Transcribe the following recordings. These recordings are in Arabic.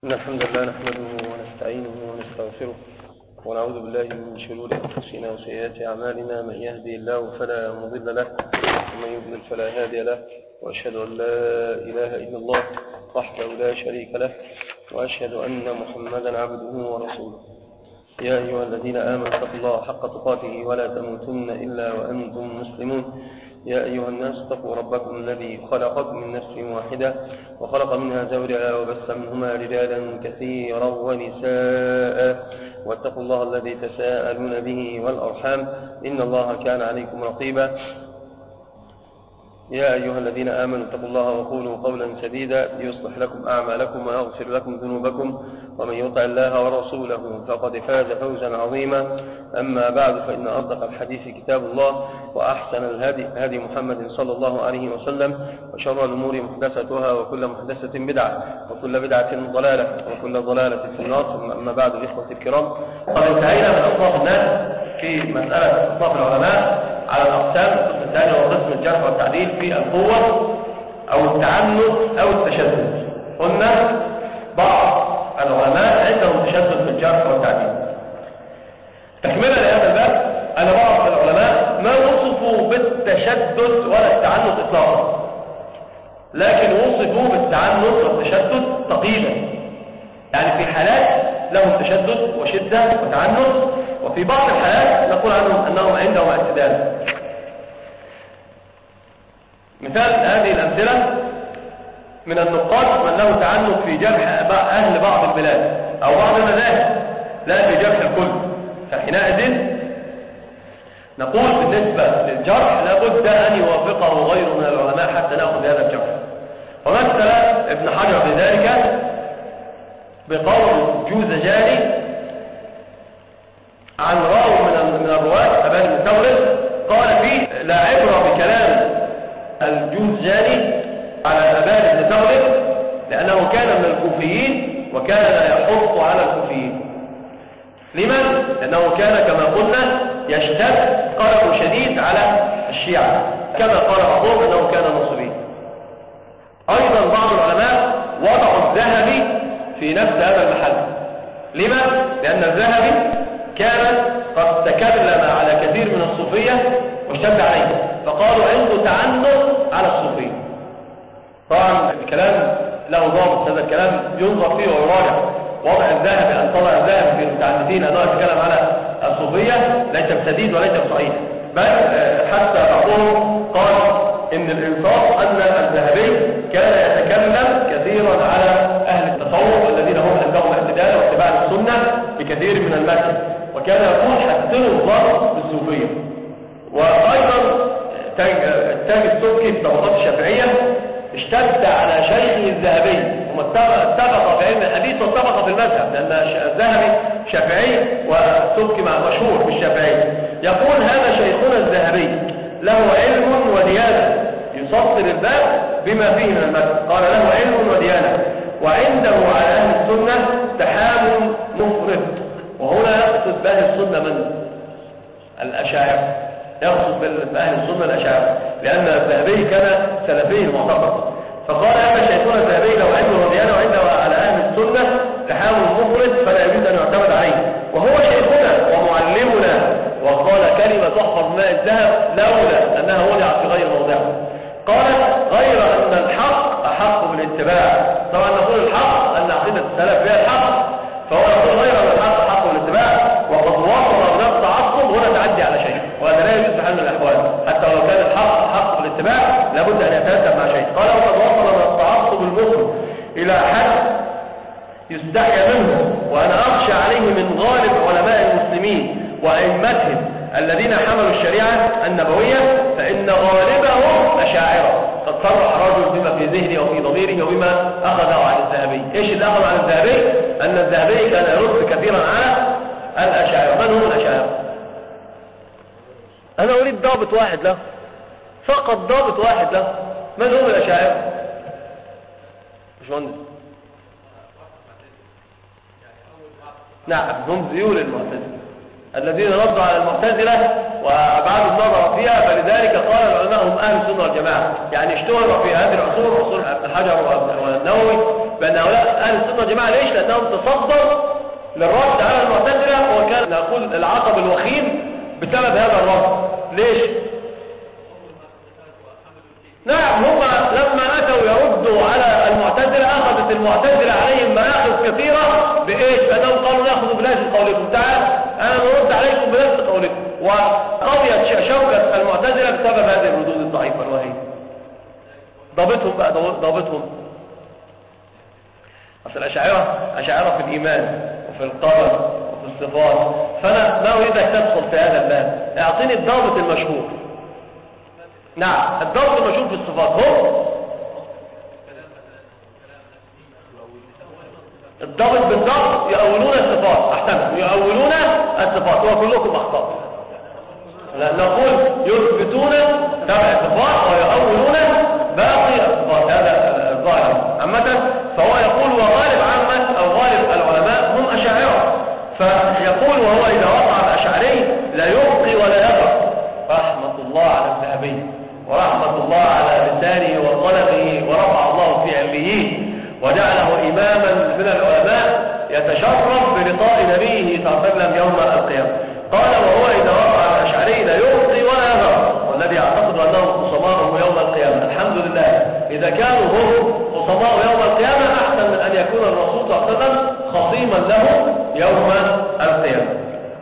إن الحمد لله نحمده ونستعينه ونستغفره ونعوذ بالله من شرور أنفسنا وسيئات أعمالنا. من يهدي الله فلا مضل له ومن يضلل فلا هادي له، وأشهد أن لا إله إلا الله وحده لا شريك له، وأشهد أن محمدا عبده ورسوله. يا أيها الذين آمنوا اتقوا الله حق تقاته ولا تموتن إلا وأنتم مسلمون. يا أيها الناس اتقوا ربكم الذي خلقكم من نفس واحدة وخلق منها زوجها وبث منهما رجالا كثيرا ونساء، واتقوا الله الذي تساءلون به والأرحام إن الله كان عليكم رقيبا. يا أيها الذين آمنوا اتقوا الله وقولوا قولا سديدا يصلح لكم أعمالكم ويغفر لكم ذنوبكم، ومن يطع الله ورسوله فقد فاز فوزا عظيما. أما بعد، فإن أصدق الحديث كتاب الله، وأحسن الهدي هدي محمد صلى الله عليه وسلم، وشر الأمور محدثتها وكل محدثة بدعة وكل بدعة ضلالة وكل ضلالة في النار. ثم أما بعد، الإخوة الكرام، قد انتهينا من أصناف الناس في مسألة أصناف العلماء على الأقسام. القسم الثاني هو قسم الجرح والتعديل في القوة أو التعنت أو التشدد. قلنا بعض العلماء عندهم تشدد في الجرح والتعديل. تكملة لهذا الباب، أن بعض العلماء ما وصفوا بالتشدد ولا التعنت إطلاقا، لكن وصفوا بالتعنت والتشدد تقييدا. يعني في حالات لهم تشدد وشدة وتعنت، وفي بعض الحالات نقول عنهم أنهم عندهم اعتدال. مثال هذه الأمثلة من النقاد من له تعنت في جرح أهل بعض البلاد أو بعض المذاهب، لا في جرح الكل. فحينئذ نقول بالنسبة للجرح لابد أن يوافقه غيره من العلماء حتى نأخذ هذا الجرح. ومثل ابن حجر لذلك بقول جوزجاني عن راو من الرواة أبان بن ثور، قال فيه: لا عبرة بكلام الجوزجاني على أبان بن ثور لأنه كان من الكوفيين وكان يحط على الكوفيين. لمن؟ لأنه كان كما قلنا يشتد قلق شديد على الشيعة، كما قال بعضهم أنه كان نصبي. أيضا بعض العلماء وضعوا الذهبي في نفس هذا المحل. لما؟ لأن الذهبي كان قد تكلم على كثير من الصوفية واشتد عليه، فقالوا عنده تعنت على الصوفية. طبعا الكلام له ضابط، هذا الكلام ينظر فيه ويراجع. وضع الذهبي أن طلع الذهبي في المتعددين أنه يتكلم على الصوفية ليس بسديد وليس بصحيح، بل حتى بعضهم قال إن الإنصاف أن الذهبي كان يتكلم كثيرا على أهل التصوف الذين هم عندهم اعتدال واتباع السنة بكثير من المسجد، وكان يقول حسنوا الله بالصوفية. وأيضا التاج السبكي في طبقات الشافعية اشتد على شيخه الذهبي، ثم اتفق في علم الحديث واتفق في المذهب، لأن الذهبي شافعي والسبكي مشهور بالشافعي. يقول: هذا شيخنا الذهبي له علم وديانة، يصدر الباب بما فيه من المذهب. قال: له علم وديانة، وعنده على أهل السنة تحامل مفرط. وهنا يقصد بأهل السنة من؟ الأشاعرة. يقصد بأهل السنة الأشاعرة، لأن الذهبي كان سلفي معتقد. فقال: هذا شيخنا الذهبي له علم وديانة وعنده على أهل السنة تحامل مفرط فلا يجوز أن يعتمد عليه، وهو شيخنا ومعلمنا. وقال كلمة تحفظ ماء الذهب لولا أنها وضعت في غير موضعها. قال: غير أن الحق أحق بالاتباع. طبعا نقول الحق أن عقيدة السلف هي الحق، فهو يقول غير أن الحق أحق بالاتباع، وقد وصل من التعصب هنا تعدي على شيء، وهذا لا يجوز في حال من الأحوال. حتى لو كان الحق أحق بالاتباع لابد أن يتأدب مع شيء. قال: وقد وصل من التعصب المفرط إلى حد يستحيا منه، وأنا أخشى عليه من غالب علماء المسلمين وأئمتهم الذين حملوا الشريعة النبوية، فإن غالبهم أشاعرة. قد صرح رجل بما في ذهنه وفي ضميره وبما أخذه عن الذهبي. إيش اللي أخذ عن الذهبي؟ أن الذهبي كان يرد كثيرا على الأشاعرة. من هم الأشاعرة؟ أنا أريد ضابط واحد له، فقط ضابط واحد له. من هم الأشاعرة؟ مش مهندس؟ نعم، هم ذيول المعتزلة الذين ردوا على المعتزلة وأبعادوا النظر فيها. فلذلك قال العلماء هم أهل السنة والجماعة. يعني اشتهروا في هذه العصور، عصور ابن حجر والنووي بأن هؤلاء أهل السنة والجماعة. ليش؟ لأنهم تصدر للرد على المعتزلة، وكان نقول العقب الوخيم بسبب هذا الرد. ليش؟ نعم، هم لما أتوا يردوا على المعتزلة أخذت المعتزلة عليهم مآخذ كثيرة بإيش؟ بأنهم قالوا نأخذ بنفس قولكم، تعال أنا نرد عليكم بنفس قولكم، وقضيت شوكة المعتزلة بسبب هذه الردود الضعيفة الوهية. ضابطهم بقى، ضابطهم أصل أشاعرة في الإيمان وفي القدر وفي الصفات. فأنا ما أريدك تدخل في هذا الباب، أعطيني الضابط المشهور. نعم، الضابط المشهور في الصفات هو الضابط بالضبط يؤولون الصفات. أحسن، يؤولون الصفات، وكلكم أخطأ. نقول يثبتون تبع الصفات ويؤولون باقي الصفات، هذا الظاهر عامة. فهو يقول وغالب عامة أو غالب العلماء هم أشاعرة، فيقول وهو إذا وقع الأشعري لا يبقي ولا يذر. رحمة الله على الذهبي، ورحمة الله على لسانه وقلمه، ورفع الله في عليين وجعله إماما من العلماء يتشرف بلقاء نبيه صلى الله عليه وسلم يوم القيامة. قال وهو إذا وقع الأشعري لا يبقي ولا يذر، والذي يعتقد أنهم خصماؤه يوم القيامة. الحمد لله، إذا كانوا هم خصماؤه يوم القيامة أحسن من أن يكون الرسول صلى الله عليه وسلم خصيما له يوم القيامة.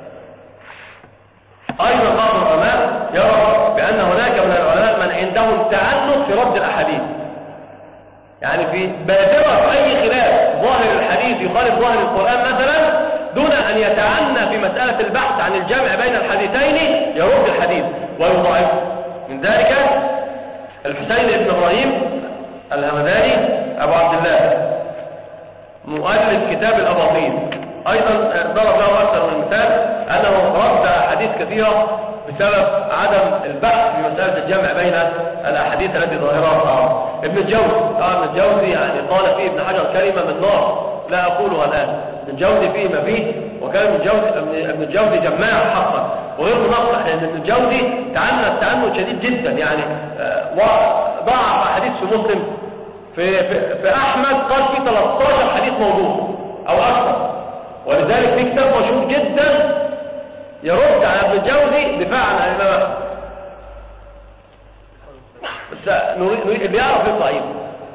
أيضا بعض العلماء يرى بأن هناك من العلماء من عندهم تعنت في رد الأحاديث، يعني في بادرة أي خلاف ظاهر الحديث يخالف ظاهر القرآن مثلا، دون أن يتعنى في مسألة البحث عن الجمع بين الحديثين يرد الحديث ويضعفه. من ذلك الحسين بن إبراهيم الهمداني أبو عبد الله مؤلف كتاب الأباطيل، أيضا ضرب له أكثر من مثال أنه رد أحاديث كثيرة بسبب عدم البحث في مسألة الجمع بين الأحاديث التي ظاهرها العرب. ابن الجوزي، ابن الجوزي يعني قال فيه ابن حجر كلمة من نار لا أقولها الآن. ابن الجوزي فيه ما فيه، وكان ابن الجوزي جماع حقا وغير مناقض، لأن ابن الجوزي تعنت شديد جدا، يعني ضعف أحاديث في مسلم، في أحمد قال في 13 حديث موضوع أو أكثر، ولذلك في كتاب مشهور جدا يرد على ابن الجوزي دفاعا عن الإمام أحمد. بس اللي يعرف يطلع ايه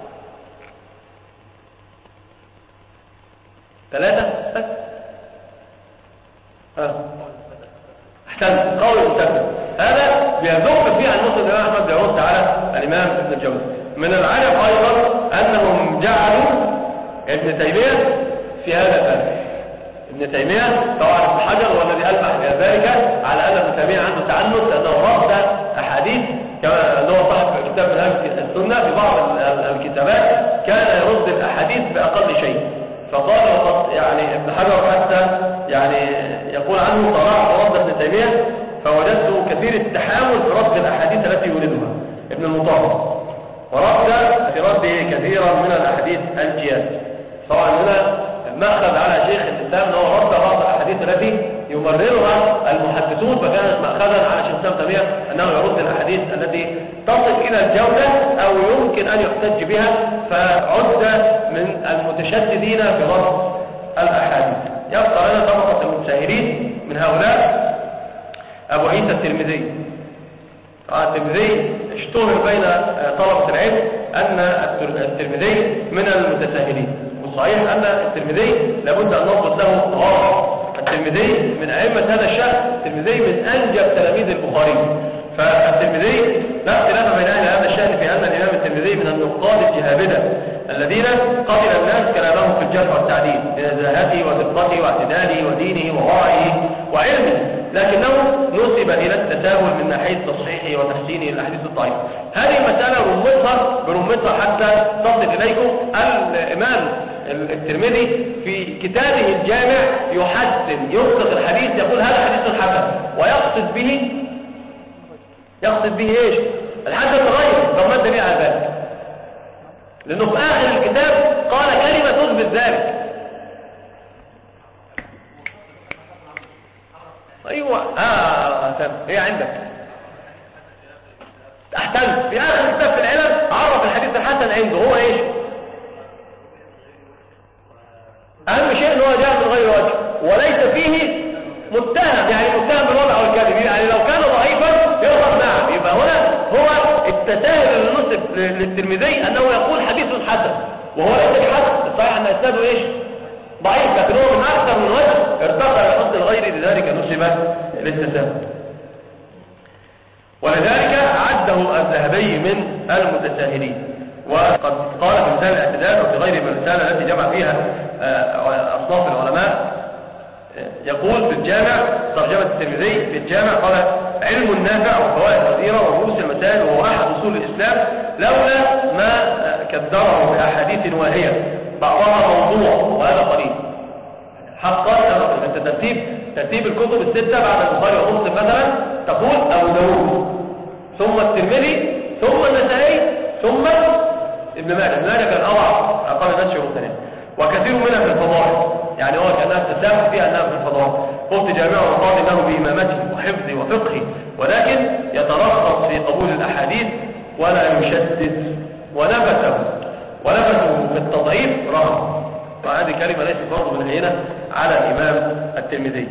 3 بس. احسن، قول المسدد هذا بيذوق فيه عن مسلم الإمام أحمد بيرد على الإمام ابن الجوزي. من العجب أيضا أنهم جعلوا ابن تيمية في هذا الباب. ابن تيمية طبعا ابن حجر هو الذي ألمح إلى ذلك، على أن ابن تيمية عنده تعنت لأنه رد أحاديث كما أنه صاحب كتاب منهج السنة في بعض الكتابات كان يرد الأحاديث بأقل شيء. فقال يعني ابن حجر حتى يعني يقول عنه طلع رد ابن تيمية فوجدته كثير التحامل في رد الأحاديث التي يوردها ابن المطهر، ورد في رده كثيرا من الأحاديث الجياد. طبعا هنا مأخذ على شيخ الإسلام أنه رد بعض الأحاديث التي يمررها المحدثون، فكانت مأخذا على شيخ الإسلام تيمية أنه يرد الأحاديث التي تصل إلى الجودة أو يمكن أن يحتج بها، فعد من المتشددين في رد الأحاديث. يبقى لنا طبقة المتساهلين، من هؤلاء أبو عيسى الترمذي. الترمذي اشتهر بين طلبة العلم أن الترمذي من المتساهلين، والصحيح أن الترمذي لابد أن نضبط له غاية. الترمذي من أئمة هذا الشأن، الترمذي من أنجب تلاميذ البخاري. فالترمذي لا اختلاف بين أهل هذا الشأن في أن الإمام الترمذي من النقاد الجهابذة الذين قبل الناس كلامهم في الجرح والتعديل بنزاهته ودقته واعتداله ودينه وورعه وعلمه، لكنه نسب إلى التساهل من ناحية تصحيحه وتحسينه للأحاديث الضعيفة. هذه المسألة برمتها حتى تصل إليكم. الإمام الترمذي في كتابه الجامع يحسن يطلق الحديث، يقول هذا حديث حسن، ويقصد به ايش؟ الحسن غيره. فما الدليل على ذلك؟ لأنه في آخر الكتاب قال كلمة تثبت ذلك. أيوة هي عندك أحسن. في آخر الكتاب في العلم عرف الحديث الحسن عنده هو إيش؟ أهم شيء أنه جاء من غير وجه وليس فيه متهم، يعني متهم بالوضع والكذب، يعني لو كان ضعيفا يرفض. نعم، يبقى هنا هو التساهل اللي نسب للترمذي أنه يقول حديث حسن وهو ليس بحسن. الصحيح أن إسناده إيش؟ ضعيف، لكن هو من أكثر من وجه ارتقى لحسن الغير، لذلك نسب للتساهل. ولذلك عده الذهبي من المتساهلين. وقد قال في رسالة الاعتدال وفي غير من الرسالة التي جمع فيها أصناف العلماء، يقول في الجامع ترجمة الترمذي في الجامع قال: علم نافع وفوائد كثيرة ورؤوس المسائل وهو أحد أصول الإسلام، لولا ما كدره بأحاديث واهية بعضها موضوع وهذا قليل. حقا ترتيب الكتب الستة بعد البخاري ومسلم مثلا تقول أبو داود ثم الترمذي ثم النسائي ثم ابن ماجه. ابن ماجه كان أقل الناس شهور ثانية، وكثير منها في الفضائل، يعني هو كأنها تسامح فيها أنها في الفضائل. قلت جامعه وقال له بإمامته وحفظه وفقهه، ولكن يترخص في قبول الأحاديث ولا يشدد، ونفسه في التضعيف رغم. وهذه كلمة ليست برضه من هنا على الإمام الترمذي.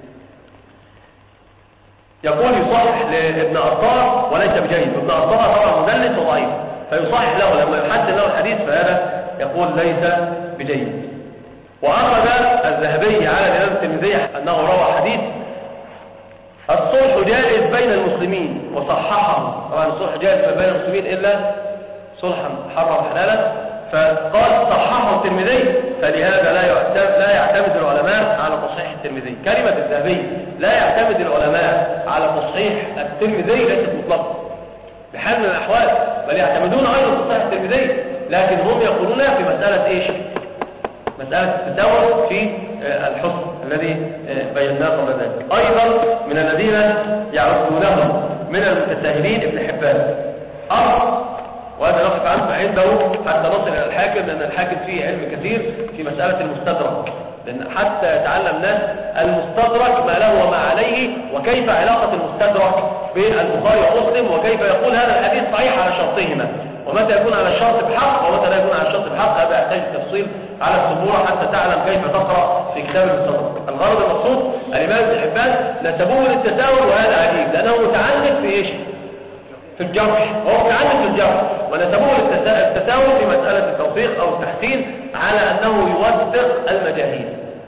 يقول يصحح لابن أرطاة وليس بجيد. ابن أرطاة طبعا مدلس وضعيف، فيصحح له لما يحسن له الحديث، فهذا يقول ليس بجيد. وأخذ الذهبي على الإمام الترمذي أنه روى حديث الصلح جائز بين المسلمين وصححه. طبعا الصلح جائز بين المسلمين إلا صلحا حرم حلالا، فقال صححه الترمذي، فلهذا لا يعتمد العلماء على تصحيح الترمذي. كلمة الذهبي لا يعتمد العلماء على تصحيح الترمذي ليست مطلقة بحال من الأحوال، بل يعتمدون أيضا تصحيح الترمذي، لكن هم يقولون في مسألة إيش؟ مسألة التساوي في الحسن الذي بيناه قبل ذلك. أيضا من الذين يعرفونهم من المتساهلين ابن حبان، وهذا نقف عنه عنده حتى نصل إلى الحاكم، لأن الحاكم فيه علم كثير في مسألة المستدرك، لأن حتى يتعلم الناس المستدرك ما له وما عليه، وكيف علاقة المستدرك بين البخاري ومسلم، وكيف يقول هذا الحديث صحيح على شرطهما، ومتى يكون على الشرط بحق ومتى لا يكون على الشرط بحق. هذا يحتاج تفصيل على السبورة حتى تعلم كيف تقرأ في كتاب المستدرك. الغرض المقصود الإمام ابن حبان نسبوه للتساهل، وهذا عجيب لأنه متعنت في إيش؟ في الجرح، هو متعنت في الجرح، ونسبوه للتساهل في مسألة التوثيق أو التحسين على أنه يوثق المجاهيل.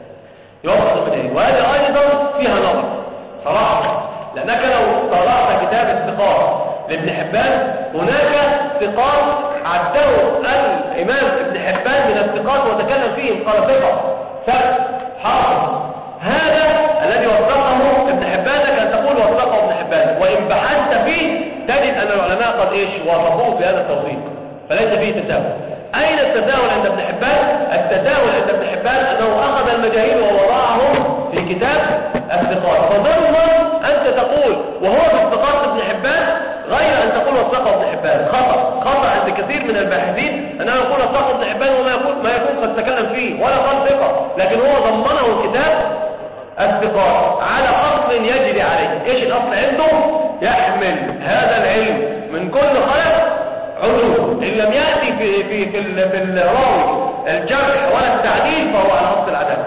وهذا أيضا فيها نظر صراحة، لأنك لو طلعت كتاب الثقات لابن حبان، هناك ثقات عده الإمام ابن حبان من الثقات وتكلم فيهم، قال ثقة ثبت حافظ. هذا الذي وثقه ابن حبان لك أن تقول وثقه ابن حبان، وإن بحثت فيه تجد أن العلماء قد إيش وافقوه في هذا التوثيق، فليس فيه تساهل. أين التساهل عند ابن حبان؟ التساهل عند ابن حبان أنه أخذ المجاهيل ووضعهم في كتاب الثقات، فضرورا أنت تقول وهو في الثقات ابن حبان غير أن تقول وثقه ابن حبان. خطأ عند كثير من الباحثين أنه يقول وثقه ابن حبان وما يكون قد تكلم فيه ولا قال ثقة، لكن هو ضمنه كتاب الثقات على أصل يجري عليه. إيش الأصل عنده؟ يحمل هذا العلم من كل خلف عدول، إن لم يأتي في الراوي الجرح ولا التعديل فهو على أصل العدالة.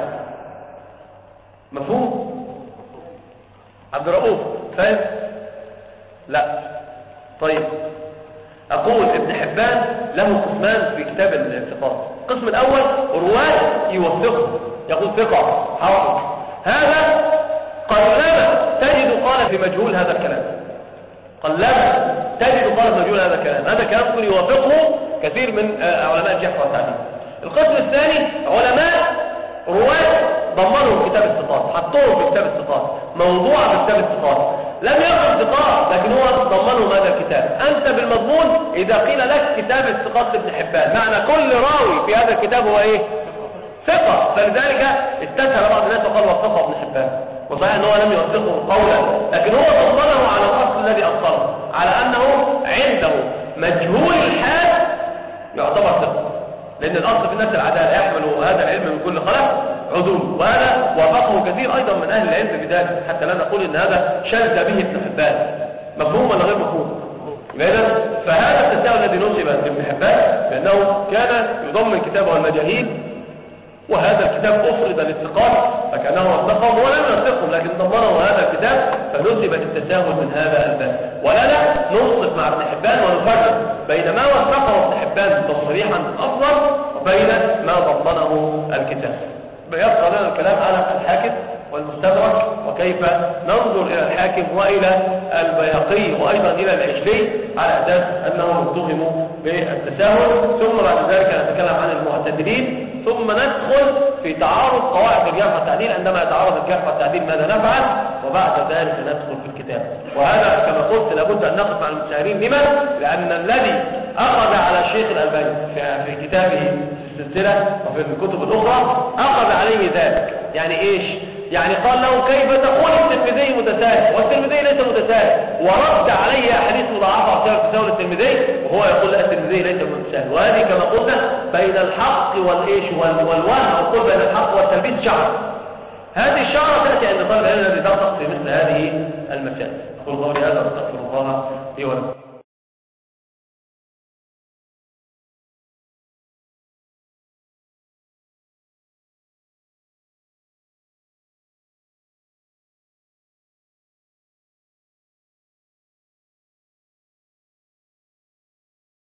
مفهوم؟ عبد الرؤوف فاهم؟ لا. طيب، أقول ابن حبان له قسمان في كتاب الثقات. القسم الأول رواة يوثقه، يقول ثقة حافظ، هذا قلما تجد قال في مجهول هذا الكلام، قلما تجد قال في مجهول هذا الكلام. هذا الكلام يقول يوافقه كثير من علماء الجرح والتعديل. القسم الثاني علماء رواة ضمنوا كتاب الثقات، حطوه في كتاب الثقات، موضوع في كتاب الثقات، لم يقل ثقات لكن هو ضمنوا هذا الكتاب. أنت بالمضمون إذا قيل لك كتاب الثقات لابن حبان، معنى كل راوي في هذا الكتاب هو إيه؟ ثقة. فلذلك استسهل بعض الناس وقال وثقه ابن حبان، وصحيح أنه لم يوثقه قولا، لكن هو ضمنه على الأصل الذي أصله، على أنه عنده مجهول الحال يعتبر ثقة، لأن الأصل في الناس العدالة، يحمل هذا العلم من كل خلف عدول، وهذا وافقه كثير أيضا من أهل العلم بذلك، حتى لا نقول إن هذا شذ به ابن حبان. مفهوم ولا غير مفهوم؟ فهذا التساؤل الذي نصب لابن حبان بأنه كان يضمن كتابه المجاهيل وهذا الكتاب أفرد للثقات فكأنه وثقهم ولم يوثقهم، لكن ضمنه هذا الكتاب فنسب للتساهل من هذا الباب. ولا ننصف مع ابن حبان ونفرق بين ما وثقه ابن حبان تصريحا أفضل وبين ما ضمنه الكتاب. يبقى لنا الكلام على الحاكم والمستدرك وكيف ننظر إلى الحاكم وإلى البيهقي وأيضا إلى العجلي على أساس أنهم اتهموا بالتساهل. ثم بعد ذلك نتكلم عن المعتدلين، ثم ندخل في تعارض قواعد الجرح والتعديل. عندما يتعارض الجرح والتعديل ماذا نفعل؟ وبعد ذلك ندخل في الكتاب. وهذا كما قلت لابد أن نقف مع المتساهلين. لما؟ لأن الذي أخذ على الشيخ الألباني في كتابه في السلسلة وفي الكتب الأخرى أخذ عليه ذلك. يعني إيش؟ يعني قال له كيف تقول الترمذي متساهل والترمذي ليس متساهل، ورد عليه أحاديث مضاعفة بسبب تساهل الترمذي، وهو يقول لا الترمذي ليس متساهل. وهذه كما قلنا بين الحق والإيش والوهم، أو قل بين الحق والتلبيس شعر. هذه الشعرة تأتي عند طالب العلم الذي ترتق في مثل هذه المسائل. أقول قولي هذا واستغفر الله لي ولكم.